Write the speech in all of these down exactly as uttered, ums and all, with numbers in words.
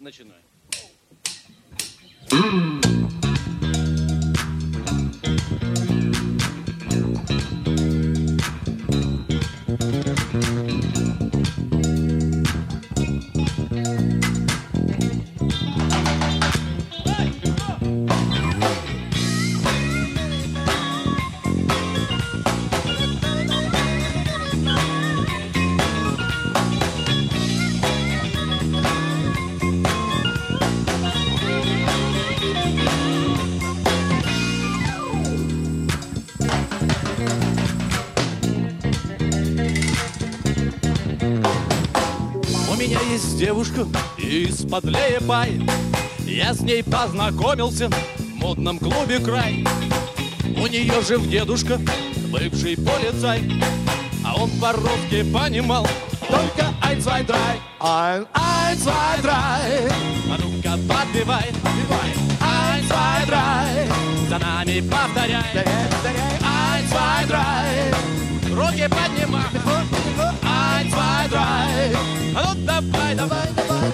Начинаем. У меня есть девушка из-под Леепай. Я с ней познакомился в модном клубе «Край». У нее жив дедушка, бывший полицай, а он по-русски понимал только «Ein, zwei, drei». «Ein, ein, zwei, drei». А ну-ка подпевай, «Ein, zwei, drei». За нами повторяй, «Ein, zwei, drei». Руки поднимай, «Ein, zwei, drei». А ну давай, давай, давай.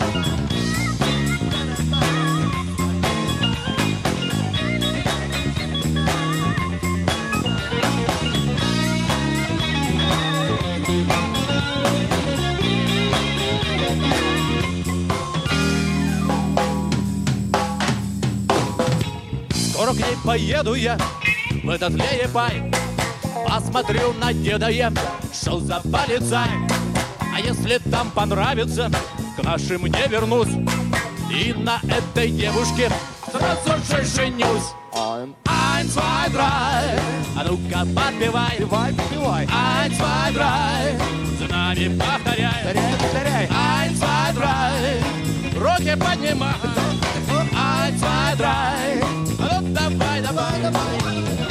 Скоро к ней поеду я в этот Леепай. Посмотрю на деда я, что за полицай. А если там понравится, к нашим не вернусь. И на этой девушке сразу же женюсь. Ein, zwei, drei. А ну-ка подпевай, ein, zwei, drei. За нами повторяй, ein, zwei, drei. Руки поднимай, ein, zwei, drei. А ну давай, давай, давай.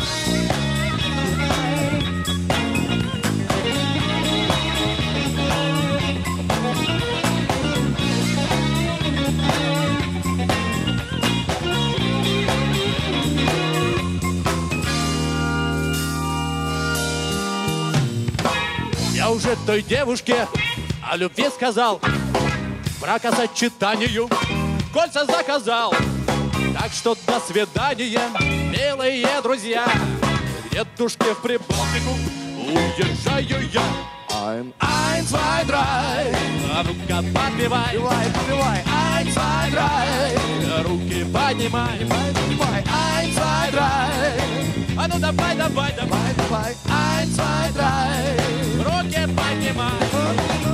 Я уже той девушке о любви сказал, бракосочетанию кольца заказал. Так что до свидания, милые друзья. К дедушке в Прибалтику уезжаю я. Ein, ein, zwei, drei. А ну-ка подпевай, ein, zwei, drei. Руки поднимай, ein, zwei, drei. А ну давай, давай, давай, ein, zwei, drei. Руки поднимай.